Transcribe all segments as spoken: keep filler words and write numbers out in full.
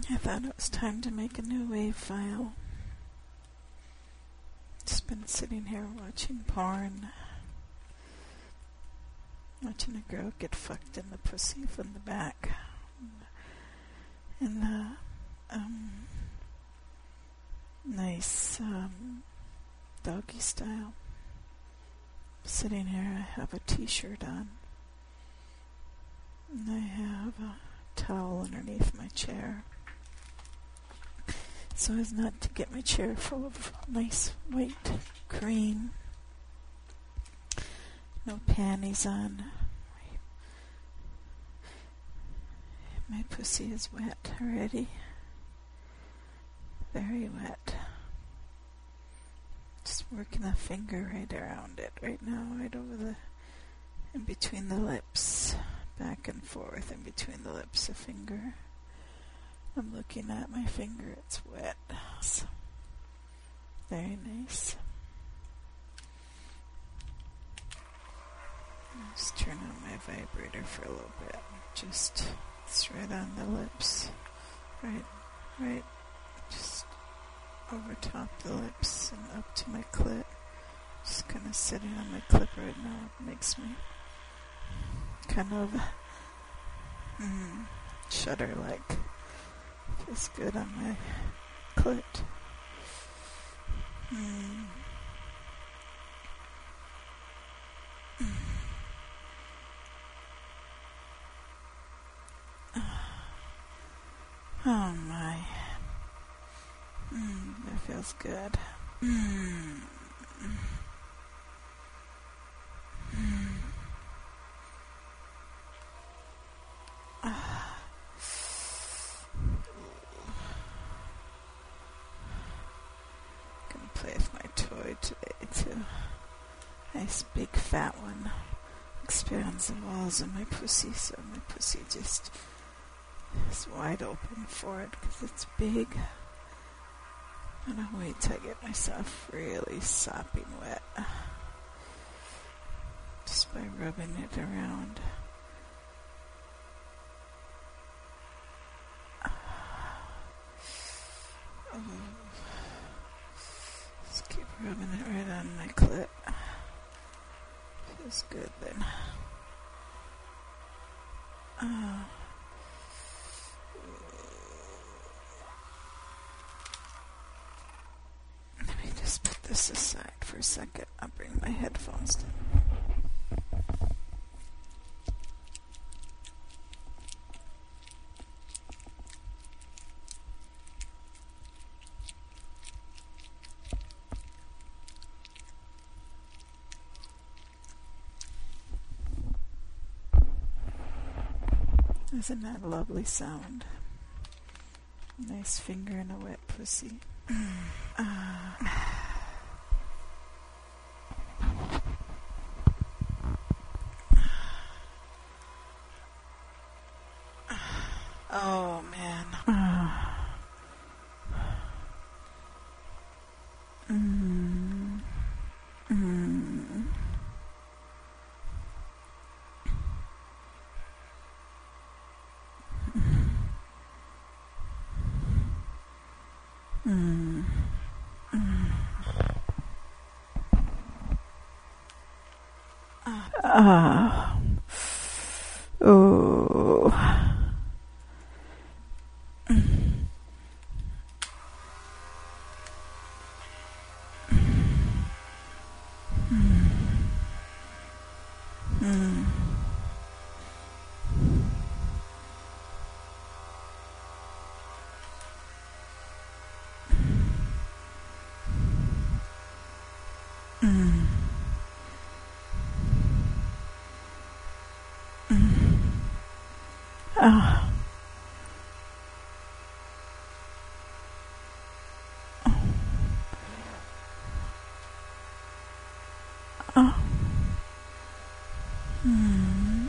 I thought it was time to make a new wave file. Just been sitting here watching porn. Watching a girl get fucked in the pussy from the back. In the um, nice um, doggy style. Sitting here, I have a t-shirt on. And I have a towel underneath my chair, so as not to get my chair full of nice white cream. No panties on. My pussy is wet already. Very wet. Just working a finger right around it right now, right over the, in between the lips. Back and forth in between the lips, a finger. I'm looking at my finger, it's wet. So, very nice. I'll just turn on my vibrator for a little bit. Just, it's right on the lips. Right, right, just over top the lips and up to my clit. Just kind of sitting on my clit right now. It makes me kind of mm, shudder like. Feels good on my clit. Mm. Mm. Oh my. Mm, that feels good. Mm. Mm. Gonna play with my toy today too. Nice big fat one. Expands the walls of my pussy, so my pussy just is wide open for it because it's big. I'm gonna wait till I get myself really sopping wet. Just by rubbing it around. Oh. Just keep rubbing it right on my clit. Feels good then. Oh. Let me just put this aside for a second. I'll bring my headphones down. Isn't that a lovely sound? Nice finger in a wet pussy. uh. Oh man. Mm. Mm. Mm. Mm. Ah. Oh. Mm. Mm. Mm. Mm. Ah. Oh. Mm.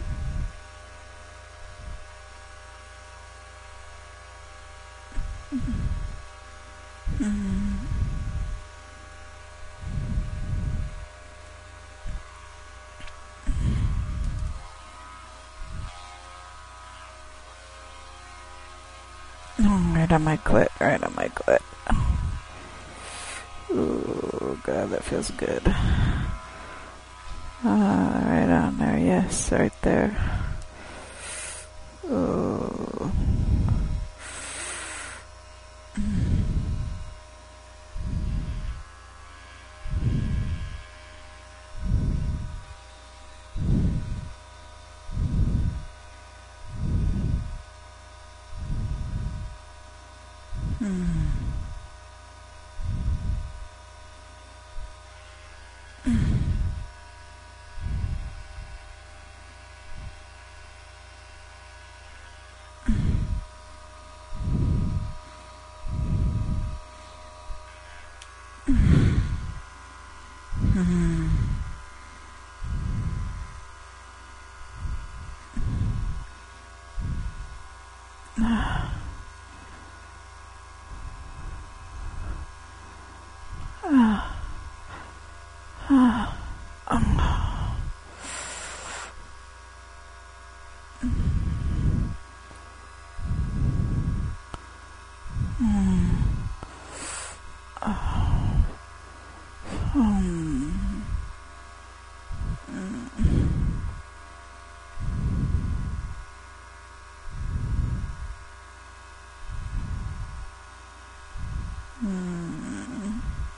Mm. Oh, right on my clit, right on my clit. Ooh, God, that feels good. Ah, right on there, yes, right there. Ooh. Hmm. Hmm. Ah. Ah. Ah. Ah. Hmm. Ah. Hmm. Hmm.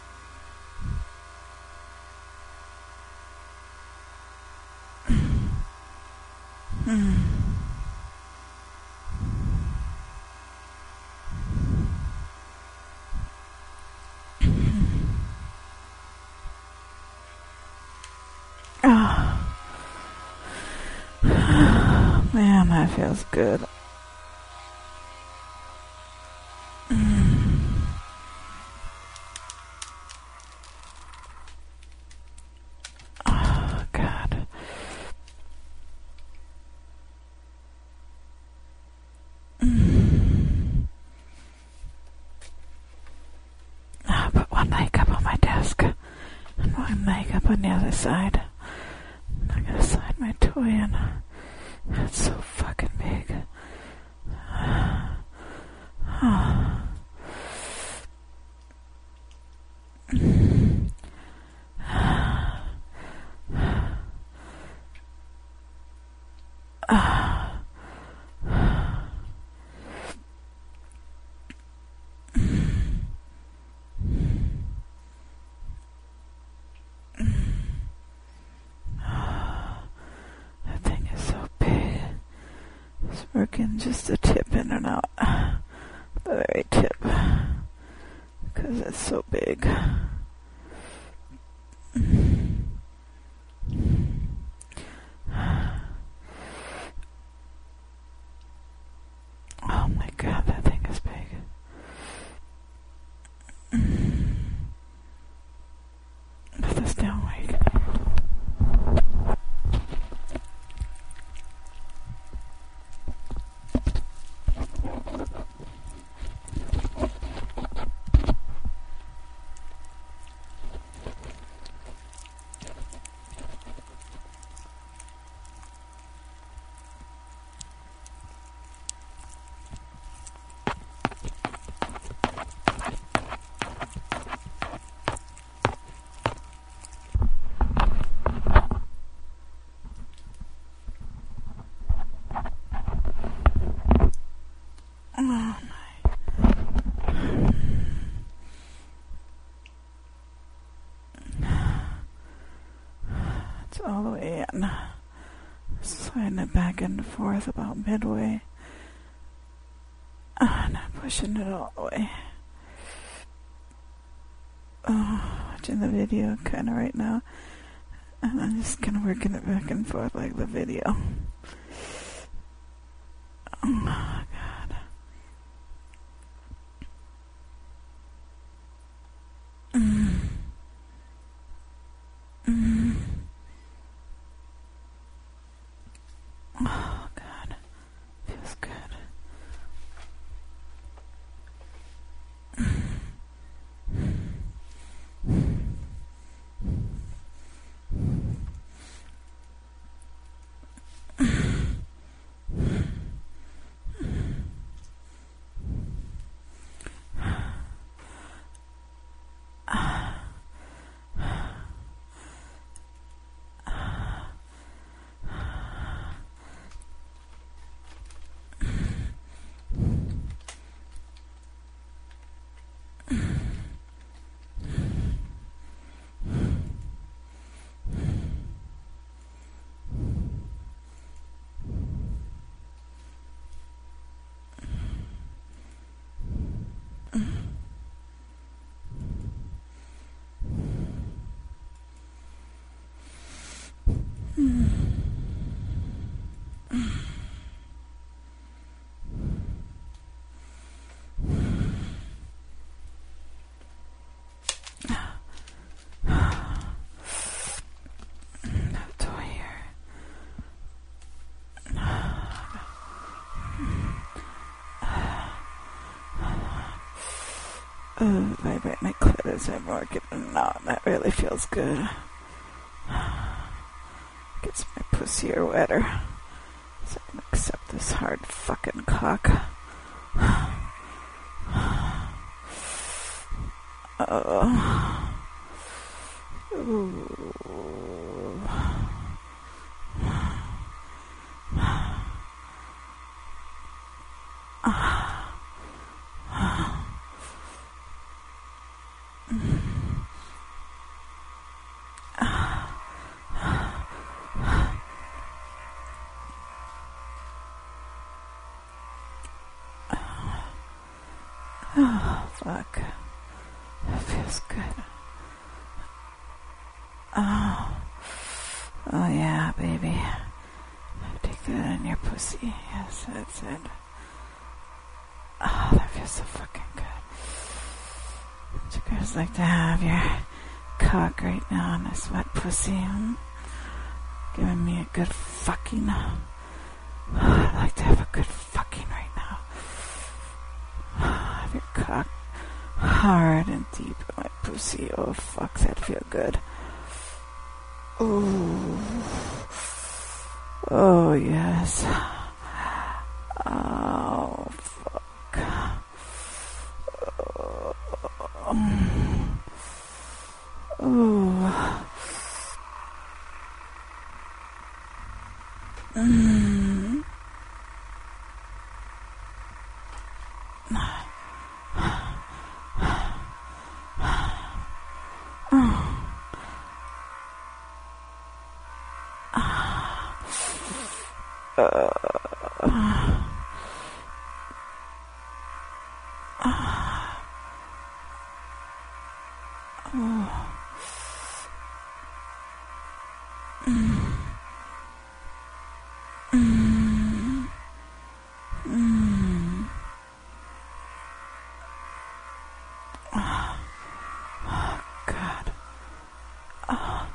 Hmm. Ah. Man, that feels good. Oh, God. I put one leg up on my desk and one leg up on the other side. I gotta slide my toy in. It's so fucking big. Oh. That thing is so big. It's working just a tip in and out. The very tip. Because it's so big. Oh my God, that thing is big. Put this down where you can. Oh, it's all the way in. Sliding it back and forth about midway. Oh, not pushing it all the way. Oh, watching the video kind of right now. And I'm just kind of working it back and forth like the video. Oh my God. Mm. Mm. Oh God. Feels good. Mm. Oh, vibrate my clit as I'm working it out. That really feels good. Gets my pussier wetter. So I can accept this hard fucking cock. Oh. Ooh. Oh, fuck. That feels good. Oh. Oh, yeah, baby. Take that in your pussy. Yes, that's it. Oh, that feels so fucking good. Don't you guys like to have your cock right now on this wet pussy? Hmm? Giving me a good fucking. Oh, I'd like to have a good fucking right now. Have your cock hard and deep in my pussy. Oh, fuck, that feel good. Ooh. Oh, yes. Oh, fuck. Oh. Oh. Mm. Uh. Oh. Mm. Mm. Mm. Oh. Oh, God. Oh.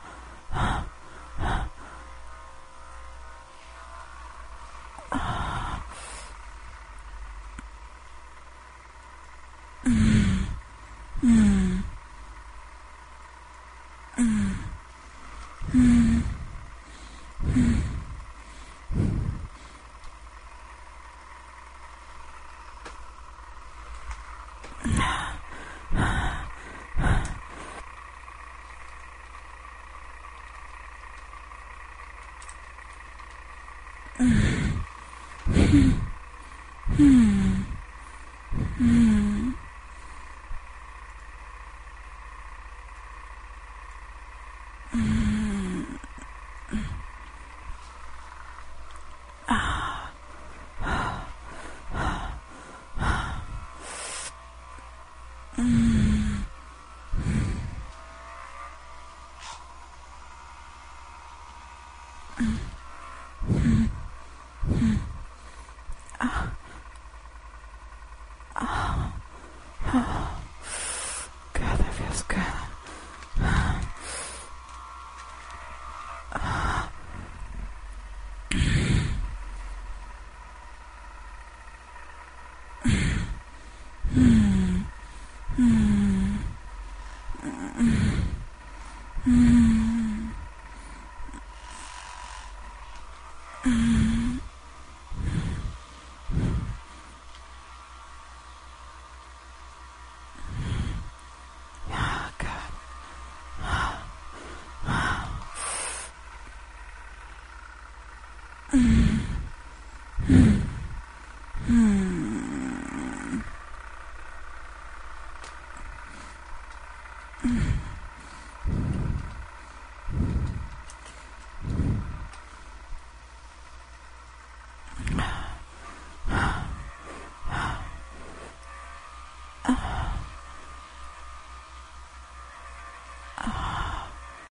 Mm. Mm. Mm. Mm. Mm. Mm.